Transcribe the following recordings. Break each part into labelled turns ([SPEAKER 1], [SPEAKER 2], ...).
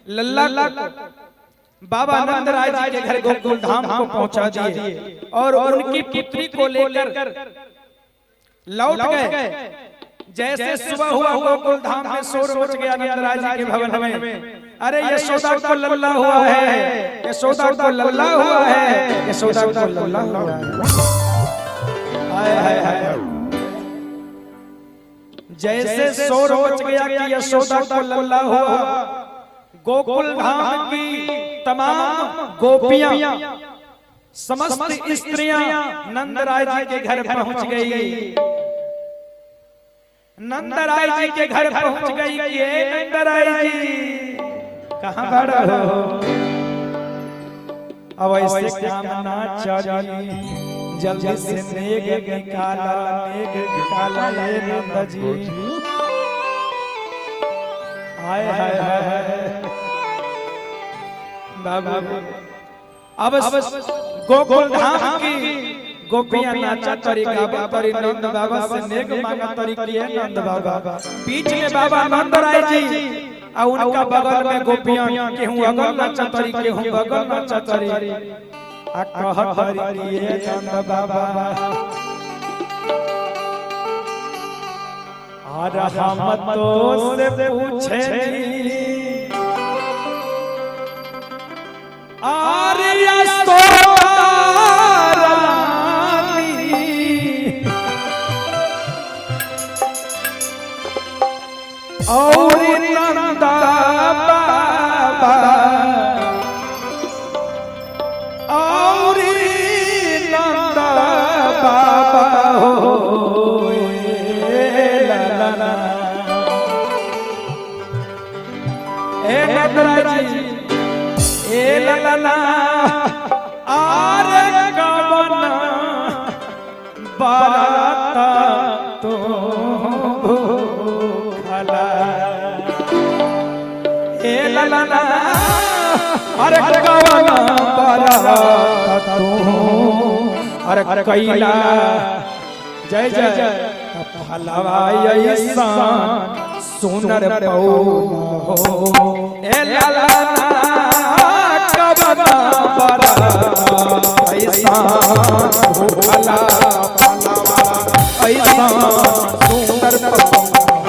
[SPEAKER 1] लल्ला बाबा नंद राय जी के घर गोकुल धाम को पहुंचा दिए और उनकी पुत्री को लेकर लौट गए। जैसे सुबह हुआ गोकुल धाम में शोर मच गया नंद राय जी के भवन में। अरे यशोदा को लल्ला हुआ है, यशोदा को लल्ला हुआ है, यशोदा को लल्ला हुआ है। हाय हाय हाय। जैसे शोर मच गया कि यशोदा को लल्ला हुआ, गोकुल धाम की तमाम गोपियां समस्त स्त्रियां नंद राय जी के घर पहुंच गई। नंद राय जी के घर पहुंच गई। ये नंद राय जी कहां बड़ा हो, अब ऐसे काम ना चाहिए, जल्दी से नेग निकाला ये नंद जी। हाय हाय हाय बाबा। अब गोकुल धाम की गोपियां नाचा तरी गावा तरी नंद बाबा से नेग मांगा तरी किए नंद बाबा। बीच में बाबा नंद राय जी और उनका बगल में गोपियां केहू अगल नाचा तरी केहू बगल नाचा तरी आ कह तरी किए नंद बाबा। और हम तो से पूछे और नंदा बाबा और नंदा बाबा हो ला ला ला। ए नंदा जी ए ला ला ला आरे कवना बाराता तो भला। ए ला ला ला अरे कवना बाराता तो अरे कैला जय जय भलवा ऐसा सुनर पौला हो। ए ला ला कवना बाराता ऐसा भला ऐसा सुंदर पौला।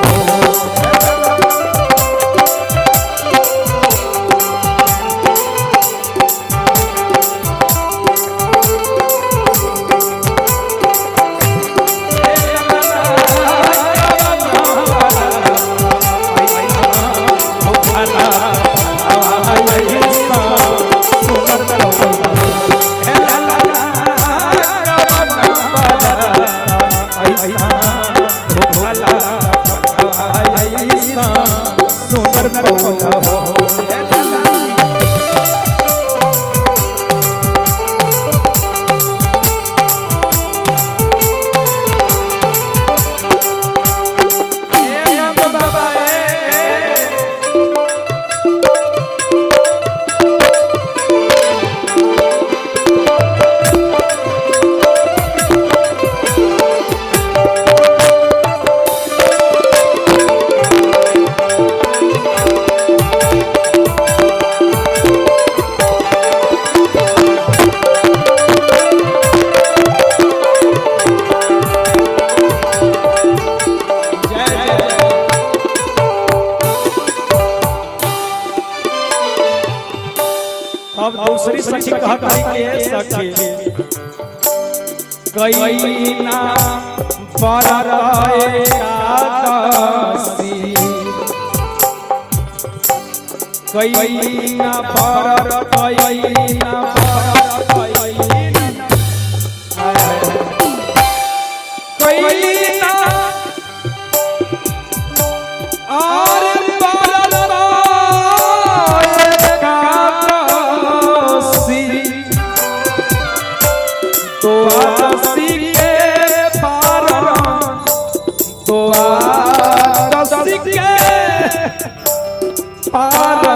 [SPEAKER 1] अब दूसरी सखी कहती के सखी कईना बरताए आदसी कईना बरताईना कईना और तो आदसी के पारा तो आदसी के पारा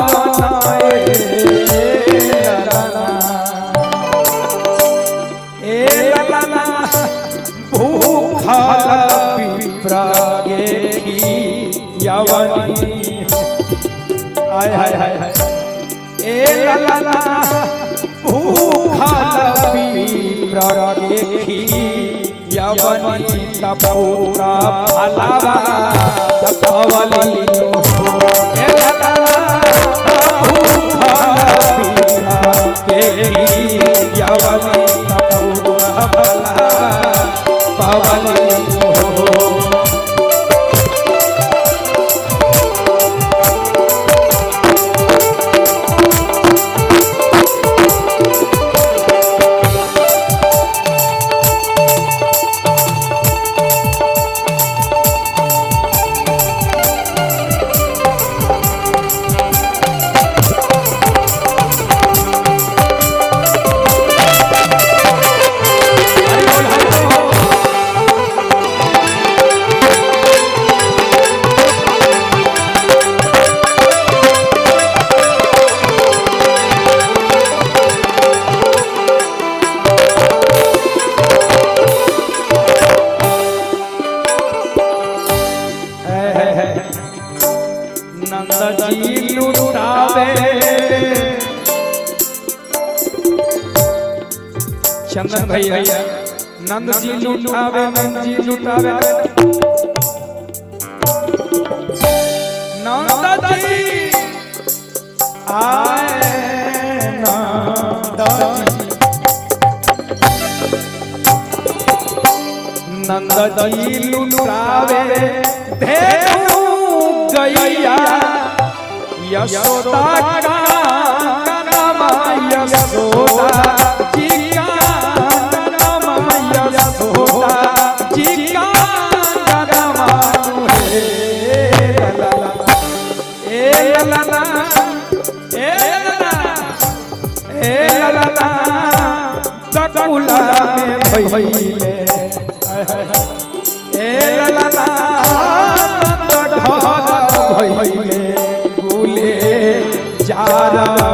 [SPEAKER 1] ए ललना भूखा पिपरागे की यवनी। हाय हाय हाय हाय ए ललना भूखल विप्र देखी यवनी तपौरा फलवा तपवली ए ललना भूखल विप्र देखी यवनी तपौरा फलवा पवली नंदजी लुटावे चंदन भैया नंदजी लुटावे नंदजी लुटावे नंदजी आए नंदजी लुटावे देखू गैया यशोदा का नाम यशोदा जी का नाम यशोदा जी का नाम है लला ए लला ए लला ए लला चकुला में भइले ए लला भइले भूले जारा